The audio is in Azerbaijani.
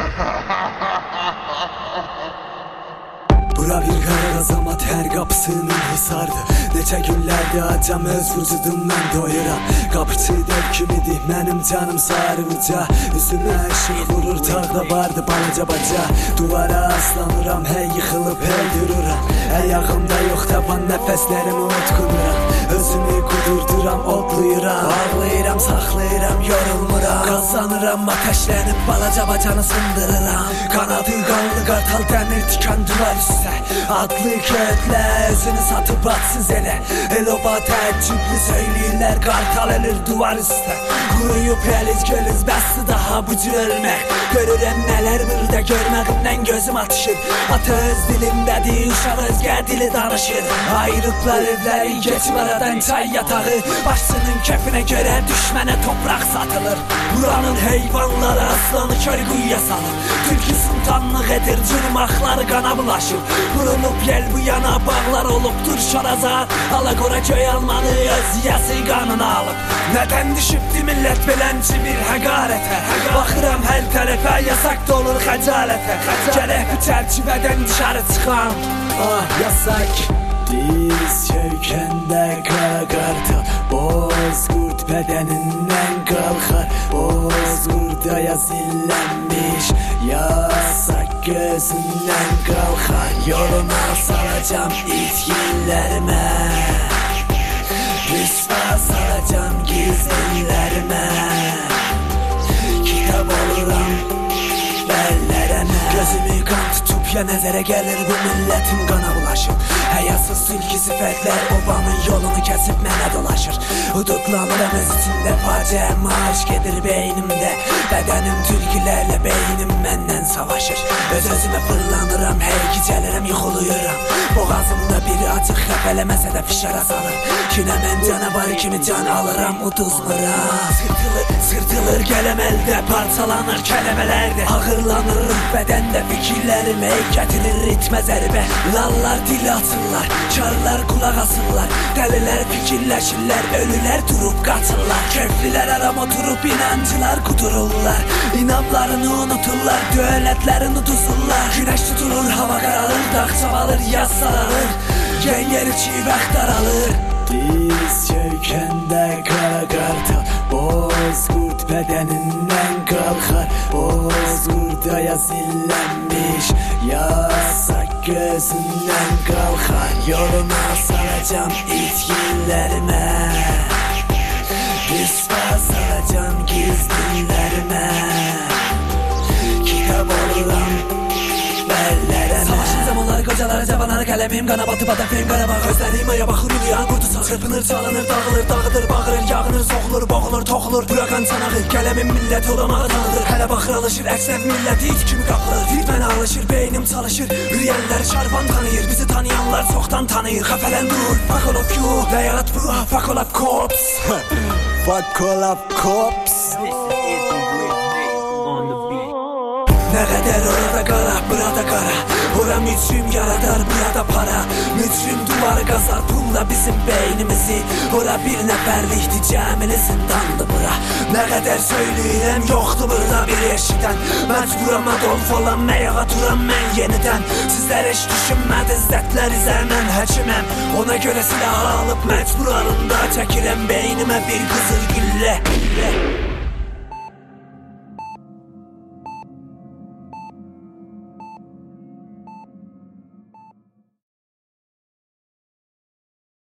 Bura bir qara azamat hər qapısının hisardı. Neçə günlərdir acam öz vücudumdan doyuram. Qapıçı dev kimidir mənim canım sarı uca. Üzümə ışıq vurur tağda vardı balaca baca. Duvara aslanıram hey yıxılıb hey dururam. Ayağımda yox taban nəfəslərimi utqunuram. Özümü qudurduram odluyuram. Ağlayıram saxlayıram yorulmuram. Qazanıram ateşlənib balaca bacanı sındırıram. Qanadı qanlı qartal dəmir tikan duvar üstə. Adlı kötlə özünü satıb atsız elə. Eloba təəccüblü söyləyirlər qartal elir duvar üstə. Quruyub eliz gölüz bəsli daha bu cür ölmək. Görürəm nələr burada görmədimdən gözüm atışır. Ata öz dilimdədir uşaq özgə dili danışır. Ayrıqlar evləri geçib aradan çay yatağı. Başçının kəfinə görə düşmənə topraq satılır. Buranın heyvanları aslanı köy quyuya salır. Türkü sultanlıq edir cırmaqları qana bulaşır. Vurulub yel bu yana bağlar olubdur şorazat. Alaqora köy almanı öz yiyəsi qanını alıb. Nədən düşübdü millət belənci bir həqarətə. Baxıram hər tərəfə yasak da olur xəcalətə. Gərək bu çərçivədən dışarı çıxam. Ah yasak. Diz çökəndə qara qartal Bozqurd bədənindən qalxar. Bozqurdaya zillənmiş yasak gözündən qalxar. Yoluna salacam itkinlərimə. Rüsva salacam gizlinlərimə. Kitab oluram bəllərəmə. Gözümü qan tutub ya nəzərə gəlir bu millətin qana bulaşıb. Həyasız sülki sifətlər obamın yolunu kəsib mənə dolaşır. Uduqlanıram öz içində faciə marş gedir beynimdə. Bədənim tülkilərlə beynim məndən savaşır. Öz-özümə fırlanıram hey gecələrəm yuxuluyuram. Boğazımda biri acıq xəfələməsə də fişara salır. Kinə mən canavarı kimi can alıram uduzmuram. Sırtılır qələm əldə parçalanır kələmələrdə. Ağırlanır bədəndə fikirlərim hey gətirir ritmə zərbə. Lallar dil açırlar, karlar qulaq asırlar. Dəlilər fikirləşirlər, ölülər durub qaçırlar. Köflülər aram oturub inancılar qudururlar. İnamlarını unuturlar, dövlətlərini uduzurlar. Günəş tutulur, hava qaralır, dağ çabalır, yaz saralır. Gen yeri çiğ vaxt daralır. Diz çökəndə qara qartal Bozqurd bədənindən qalxar. Bozqurdaya zillənmiş yasak gözündən qalxar. Yoluna salacam itkinlərimə. Rüsva salacam gizlinlərimə. Kitab oluram bəllərəmə. Savaşın zamanları qocaları cavanları qələmim qana batıb adafim Qarabağ. Özlərim aya baxır uluyan qurdusa. Çırpınır çalınır dağılır dağıdır bağırır yağınır soxulur boğulur toxulur. Burakan çanağı qələmin millət olamağı tanıdır. Hələ baxır alışır əksər milləti it kimi qapılır. Ritmən alışır beynim çalışır. Ürəyənlər şarvan tanıyır. Bizi tanıyanlar çoxdan tanıyır. Xəfələn dur fuck all of you. Ləyat bu fuck all of cops. Fuck all of cops. Nə qədər orada qara, burada qara. Ora mücrim yaradar, burada para. Mücrim duvarı qazar, pulla bizim beynimizi. Ora bir nəfərlikdir, cəmili zindandı bura. Nə qədər söyləyirəm, yoxdur burada bir eşidən. Məcburam adolf olan, məyağa duram mən yenidən. Sizlər heç düşünmədiz, zətlər izər mən həkiməm. Ona görə silah alıb məcbur alında çəkirəm beynimə bir qızıl güllə.